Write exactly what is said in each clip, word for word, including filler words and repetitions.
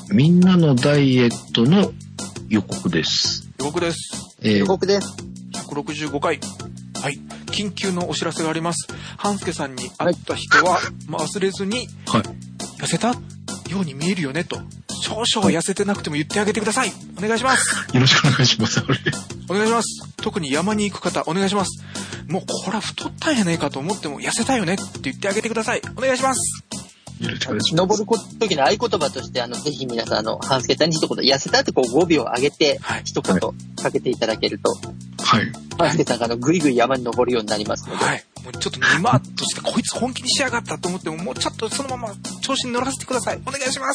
みんなのダイエットの予告です。 予告です。 えー、 予告です。 ひゃくろくじゅうごかい。はい。緊急のお知らせがあります。半助さんに会った人は、まあ、忘れずに、 はい。 痩せたように見えるよねと。少々痩せてなくても言ってあげてください。お願いします。 よろしくお願いします。 お願いします。特に山に行く方、お願いします。もうこれは太ったんやねえかと思っても痩せたよねって言ってあげてください。お願いします。 よろしくお願いします。 登る時の合言葉として、あの、ぜひ皆さん、あの、半助さんに一言、痩せたってこうごびょう上げて、一言かけていただけると、 はい。 半助さんがあの、ぐいぐい山に登るようになりますので。 はい。もうちょっとにまっとして、こいつ本気にしやがったと思っても、もうちょっとそのまま調子に乗らせてください。お願いします。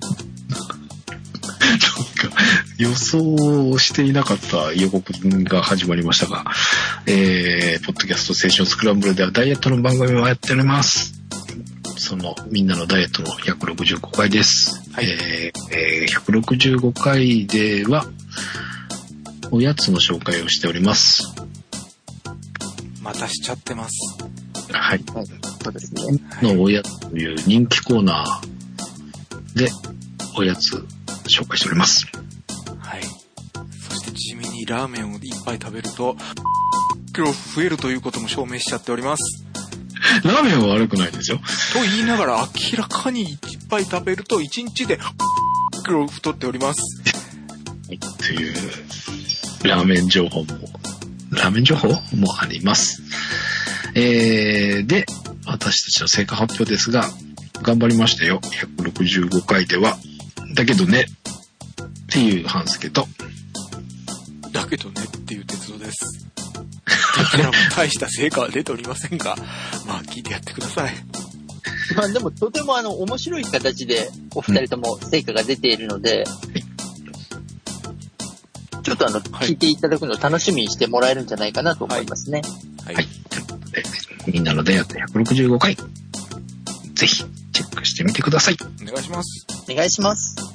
なんか予想していなかった予告が始まりましたが、えー、ポッドキャストステーションスクランブルではダイエットの番組をやっております。そのみんなのダイエットのひゃくろくじゅうごかいです。はい、えーえー、ひゃくろくじゅうごかいではおやつの紹介をしております。 またしちゃってます。 はい。 はい、そうですね。 のおやつという人気コーナーでおやつ紹介しております。 はい。そして地味にラーメンをいっぱい食べるとキロ増えるということも証明しちゃっております。 ラーメンは悪くないですよ。 と言いながら明らかにいっぱい食べるといちにちでキロ太っております。 はい。というラーメン情報もラーメン情報もあります。えー、で私たちの成果発表ですが、頑張りましたよ。ひゃくろくじゅうごかいでは。だけどねっていう半助と、 だけどねっていう鉄道です。どちらも大した成果は出ておりませんが、まあ聞いてやってください。 まあでもとてもあの面白い形でお二人とも成果が出ているので、うん、ちょっとあの、はい、聞いていただくのを楽しみにしてもらえるんじゃないかなと思いますね。 はい。はい、ということでみんなのダイエットひゃくろくじゅうごかい、ぜひチェックしてみてください。 お願いします。 お願いします。